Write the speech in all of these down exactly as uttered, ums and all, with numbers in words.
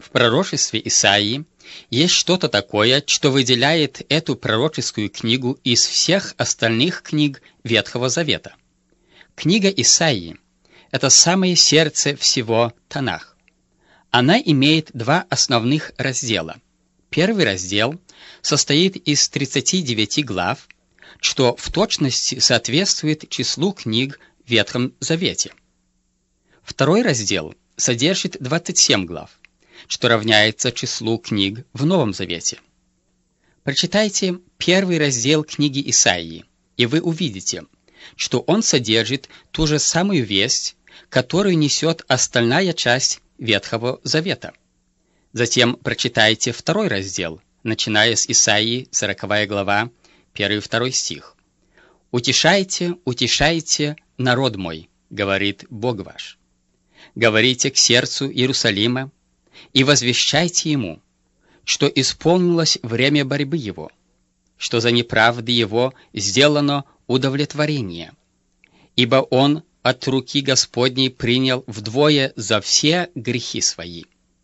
В пророчестве Исаии есть что-то такое, что выделяет эту пророческую книгу из всех остальных книг Ветхого Завета. Книга Исаии – это самое сердце всего Танах. Она имеет два основных раздела. Первый раздел состоит из тридцати девяти глав, что в точности соответствует числу книг в Ветхом Завете. Второй раздел содержит двадцать семь глав, что равняется числу книг в Новом Завете. Прочитайте первый раздел книги Исаии, и вы увидите, что он содержит ту же самую весть, которую несет остальная часть Ветхого Завета. Затем прочитайте второй раздел, начиная с Исаии, сороковая глава, первый и второй стих. «Утешайте, утешайте, народ мой, говорит Бог ваш. Говорите к сердцу Иерусалима и возвещайте ему, что исполнилось время борьбы его, что за неправды его сделано удовлетворение, ибо он от руки Господней принял вдвое за все грехи свои».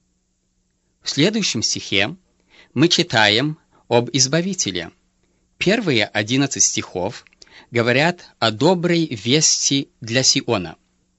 В следующем стихе мы читаем об Избавителе. Первые одиннадцать стихов говорят о доброй вести для Сиона.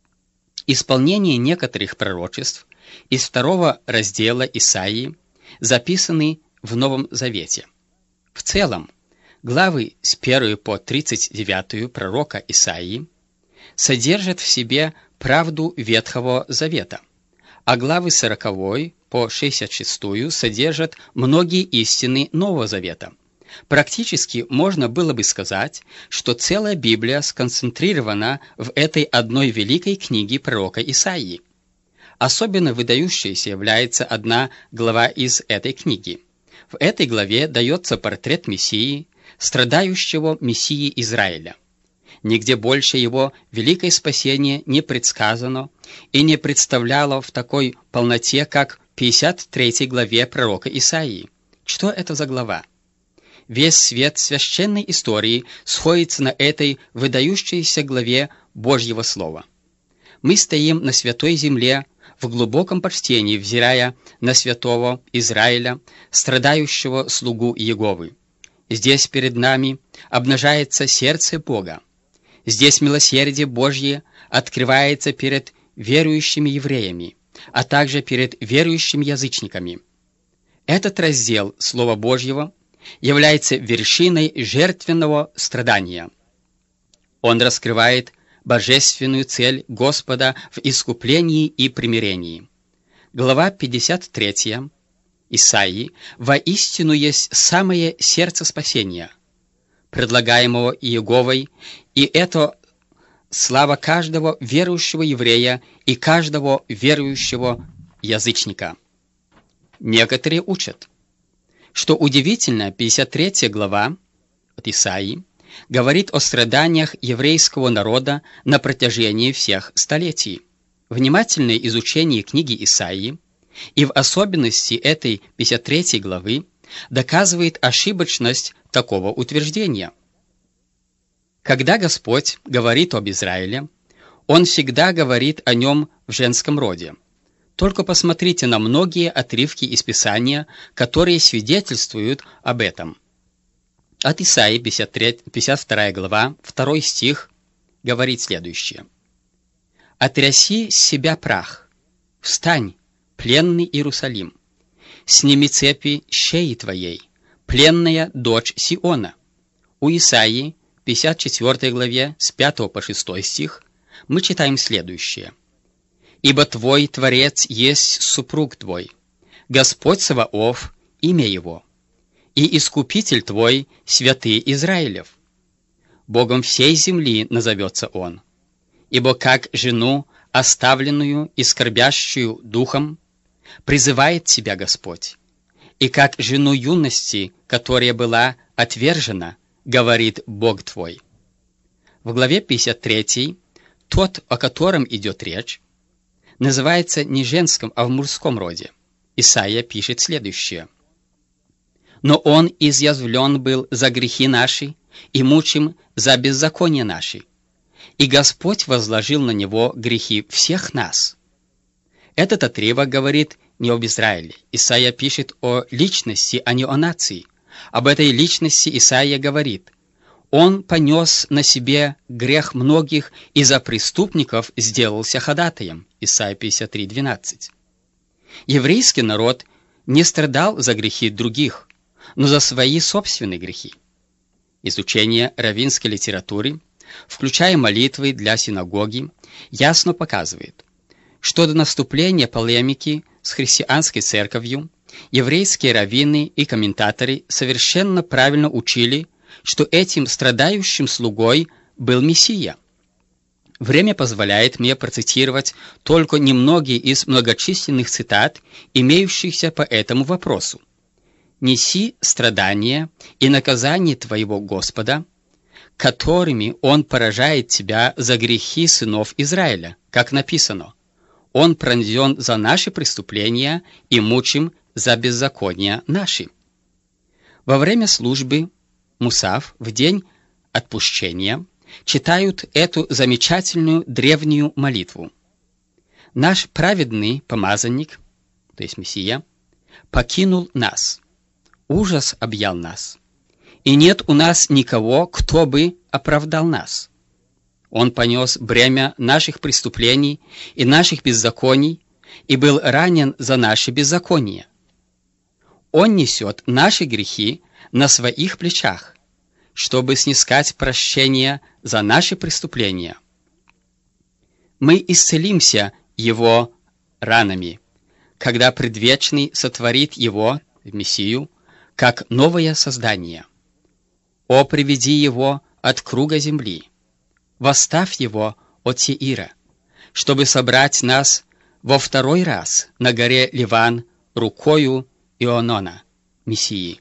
Исполнение некоторых пророчеств из второго раздела Исаии записаны в Новом Завете. В целом, главы с первой по тридцать девятую пророка Исаии содержат в себе правду Ветхого Завета, а главы с сороковой по шестьдесят шестую содержат многие истины Нового Завета. Практически можно было бы сказать, что целая Библия сконцентрирована в этой одной великой книге пророка Исаии. Особенно выдающейся является одна глава из этой книги. В этой главе дается портрет Мессии, страдающего Мессии Израиля. Нигде больше его великое спасение не предсказано и не представляло в такой полноте, как в пятьдесят третьей главе пророка Исаии. Что это за глава? Весь свет священной истории сходится на этой выдающейся главе Божьего Слова. Мы стоим на святой земле в глубоком почтении, взирая на святого Израиля, страдающего слугу Иеговы. Здесь перед нами обнажается сердце Бога. Здесь милосердие Божье открывается перед верующими евреями, а также перед верующими язычниками. Этот раздел Слова Божьего является вершиной жертвенного страдания. Он раскрывает божественную цель Господа в искуплении и примирении. Глава пятьдесят третья Исаии воистину есть самое сердце спасения, предлагаемого Иеговой, и это слава каждого верующего еврея и каждого верующего язычника. Некоторые учат, что удивительно, пятьдесят третья глава от Исаии говорит о страданиях еврейского народа на протяжении всех столетий. Внимательное изучение книги Исаии, и в особенности этой пятьдесят третьей главы, доказывает ошибочность такого утверждения. Когда Господь говорит об Израиле, Он всегда говорит о нем в женском роде. Только посмотрите на многие отрывки из Писания, которые свидетельствуют об этом. От Исаии, пятьдесят вторая глава, второй стих, говорит следующее. «Отряси с себя прах, встань, пленный Иерусалим, сними цепи щеи твоей, пленная дочь Сиона». У Исаии, пятьдесят четвёртой главе, с пятого по шестой стих, мы читаем следующее. «Ибо твой Творец есть супруг твой, Господь Саваоф, имя его, и Искупитель твой, святый Израилев. Богом всей земли назовется он, ибо как жену, оставленную и скорбящую духом, призывает тебя Господь, и как жену юности, которая была отвержена, говорит Бог твой». В главе пятьдесят третьей тот, о котором идет речь, называется не женском, а в мужском роде. Исаия пишет следующее. «Но он изъязвлен был за грехи наши и мучим за беззаконие наши, и Господь возложил на него грехи всех нас». Этот отрывок говорит не об Израиле. Исаия пишет о личности, а не о нации. Об этой личности Исаия говорит: «Он понес на себе грех многих и за преступников сделался ходатаем». Исайя пятьдесят три, двенадцать. Еврейский народ не страдал за грехи других, но за свои собственные грехи. Изучение раввинской литературы, включая молитвы для синагоги, ясно показывает, что до наступления полемики с христианской церковью еврейские раввины и комментаторы совершенно правильно учили, что этим страдающим слугой был Мессия. Время позволяет мне процитировать только немногие из многочисленных цитат, имеющихся по этому вопросу. «Неси страдания и наказание твоего Господа, которыми Он поражает тебя за грехи сынов Израиля, как написано: Он пронзен за наши преступления и мучим за беззакония наши». Во время службы Мусав в день отпущения читают эту замечательную древнюю молитву. «Наш праведный помазанник, то есть Мессия, покинул нас, ужас объял нас, и нет у нас никого, кто бы оправдал нас. Он понес бремя наших преступлений и наших беззаконий и был ранен за наши беззакония. Он несет наши грехи на своих плечах, чтобы снискать прощение за наши преступления. Мы исцелимся Его ранами, когда Предвечный сотворит Его, Мессию, как новое создание. О, приведи Его от круга земли, восставь Его от Сеира, чтобы собрать нас во второй раз на горе Ливан рукою Ионона, Мессии».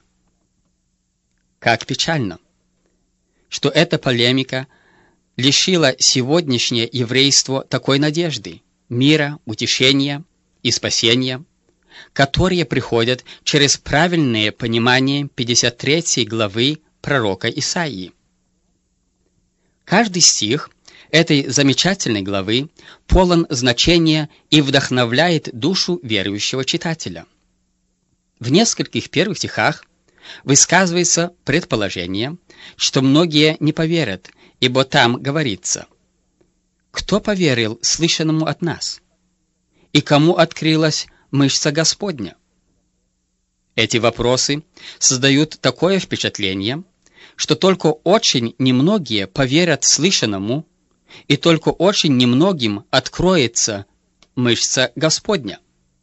Как печально, что эта полемика лишила сегодняшнее еврейство такой надежды, мира, утешения и спасения, которые приходят через правильное понимание пятьдесят третьей главы пророка Исаии. Каждый стих этой замечательной главы полон значения и вдохновляет душу верующего читателя. В нескольких первых стихах высказывается предположение, что многие не поверят, ибо там говорится: «Кто поверил слышанному от нас? И кому открылась мышца Господня?» Эти вопросы создают такое впечатление, что только очень немногие поверят слышанному, и только очень немногим откроется мышца Господня.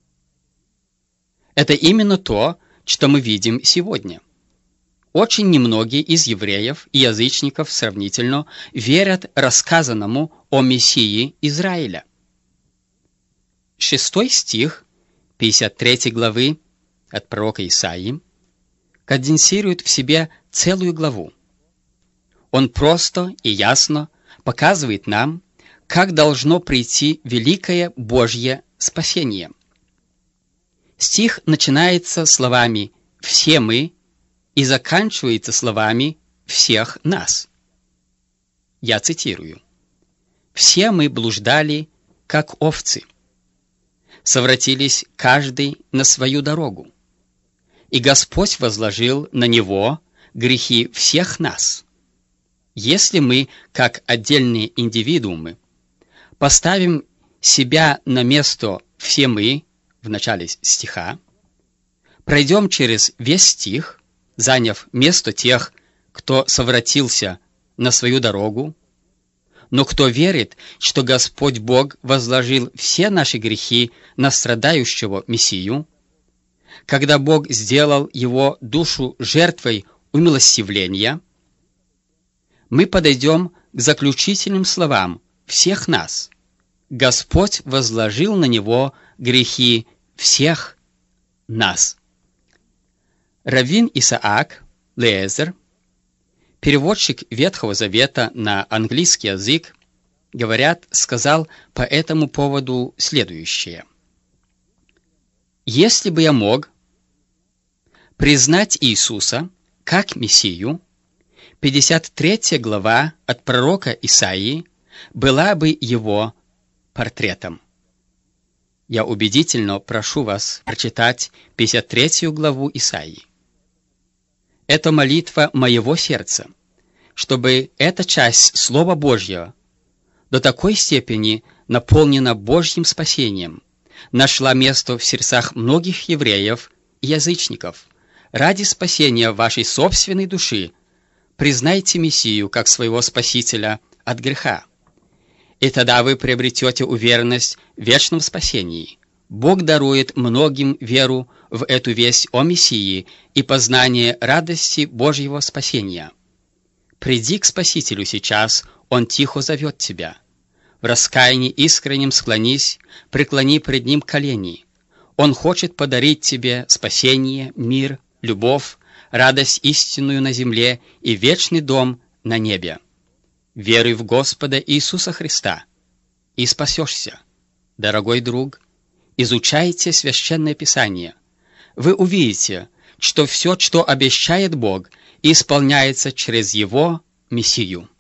Это именно то, что мы видим сегодня. Очень немногие из евреев и язычников сравнительно верят рассказанному о Мессии Израиля. Шестой стих пятьдесят третьей главы от пророка Исаии конденсирует в себе целую главу. Он просто и ясно показывает нам, как должно прийти великое Божье спасение. Стих начинается словами «все мы» и заканчивается словами «всех нас». Я цитирую: «Все мы блуждали, как овцы, совратились каждый на свою дорогу, и Господь возложил на него грехи всех нас». Если мы, как отдельные индивидуумы, поставим себя на место «все мы» в начале стиха, пройдем через весь стих, заняв место тех, кто совратился на свою дорогу, но кто верит, что Господь Бог возложил все наши грехи на страдающего Мессию, когда Бог сделал его душу жертвой умилостивления, мы подойдем к заключительным словам всех нас. Господь возложил на него грехи всех нас. Раввин Исаак Леезер, переводчик Ветхого Завета на английский язык, говорят, сказал по этому поводу следующее: «Если бы я мог признать Иисуса как Мессию, пятьдесят третья глава от пророка Исаии была бы его портретом. Я убедительно прошу вас прочитать пятьдесят третью главу Исаии. Это молитва моего сердца, чтобы эта часть Слова Божьего до такой степени наполнена Божьим спасением, нашла место в сердцах многих евреев и язычников. Ради спасения вашей собственной души признайте Мессию как своего Спасителя от греха. И тогда вы приобретете уверенность в вечном спасении. Бог дарует многим веру в эту весть о Мессии и познание радости Божьего спасения. Приди к Спасителю сейчас, Он тихо зовет тебя. В раскаянии искреннем склонись, преклони пред Ним колени. Он хочет подарить тебе спасение, мир, любовь, радость истинную на земле и вечный дом на небе. Веруй в Господа Иисуса Христа, и спасешься. Дорогой друг, изучайте Священное Писание. Вы увидите, что все, что обещает Бог, исполняется через Его Мессию.